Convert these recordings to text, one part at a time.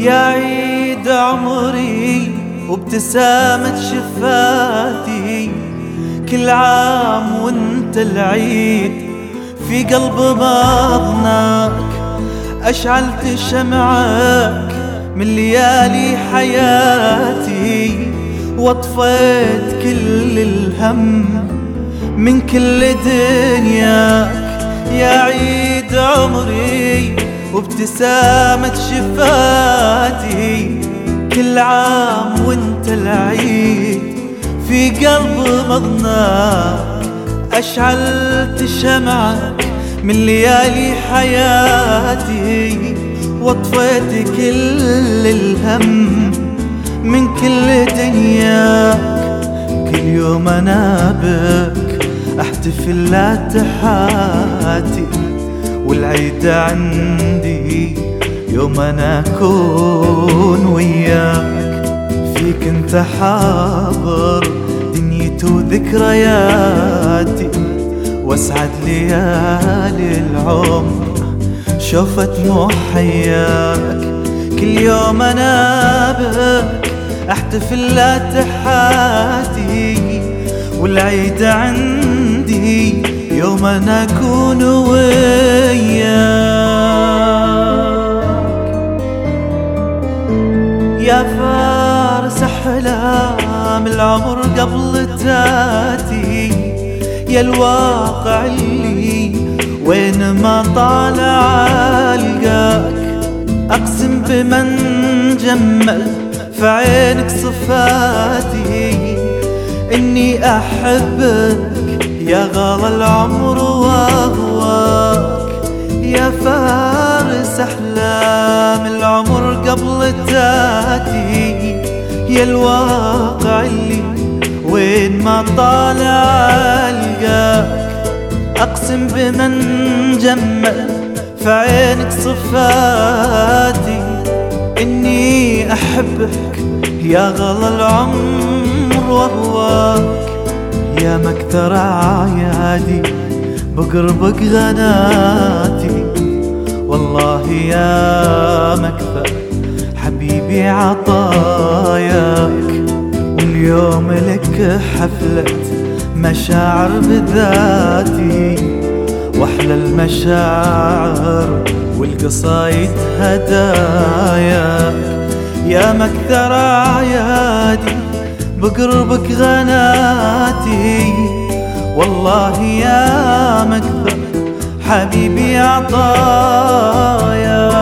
يا عيد عمري وابتسامة شفاتي، كل عام وانت العيد في قلب ماضناك. أشعلت شمعك من ليالي حياتي، واطفيت كل الهم من كل دنياك. يا عيد عمري وابتسامة شفاتي، كل عام وانت العيد في قلب مضناك. أشعلت شمعك من ليالي حياتي، واطفيت كل الهم من كل دنياك. كل يوم أنا بك أحتفل لا تحاتي، والعيد عندي يوم أنا أكون وياك. فيك انت حاضر دنيتي وذكرياتي، واسعد ليالي العمر شوفت محياك. كل يوم أنا بك أحتفل لا تحاتي، والعيد عندي يوم أنا أكون وياك. يا فارس أحلام العمر قبل تاتي، يا الواقع اللي وين ما طالع ألقاك. أقسم بمن جمل في عينك صفاتي، إني أحبك يا غالى العمر وأهواك. يا فارس أحلام العمر قبل تاتي، يا الواقع اللي وين ما طالع ألقاك. أقسم بمن جمل في عينك صفاتي، إني أحبك يا غلا العمر وأهواك. يا مكثر أعيادي بقربك غناتي، والله يا مكثر حبيبي عطاياك. واليوم لك حفلة مشاعر بذاتي، واحلى المشاعر والقصايد هداياك. يا مكثر أعيادي بقربك غناتي، والله يا مكثر حبيبي عطايا.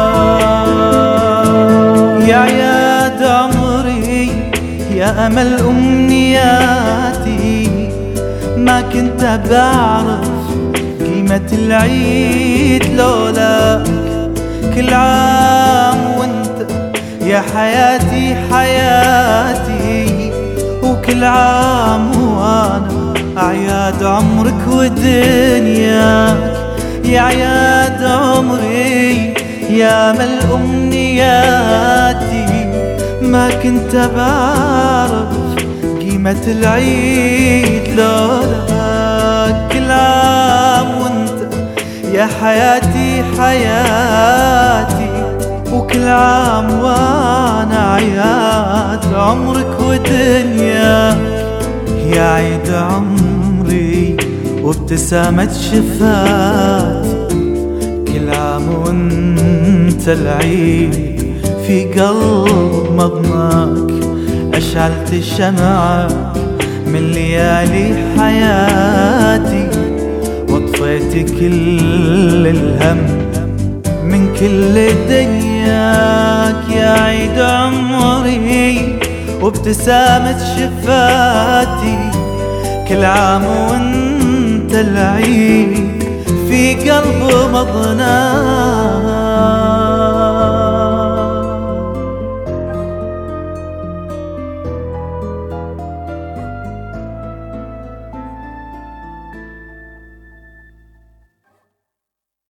يا عياد عمري يا أمل أمنياتي، ما كنت بعرف قيمة العيد لولاك. كل عام وانت يا حياتي حياتي، وكل عام وانا أعياد عمرك ودنياك. يا عياد عمري يا أمل أمنياتي، ما كنت بعرف قيمة العيد لولاك. كل عام وانت يا حياتي حياتي، وكل عام وانا أعياد عمرك ودنياك. يا عيد عمري وابتسامة شفاتي، كل عام وانت العيد في قلب مضناك. أشعلت الشمعة من ليالي حياتي، واطفيت كل الهم من كل دنياك. يا عيد عمري وابتسامة شفاتي، كل عام وانت العيد في قلب مضناك.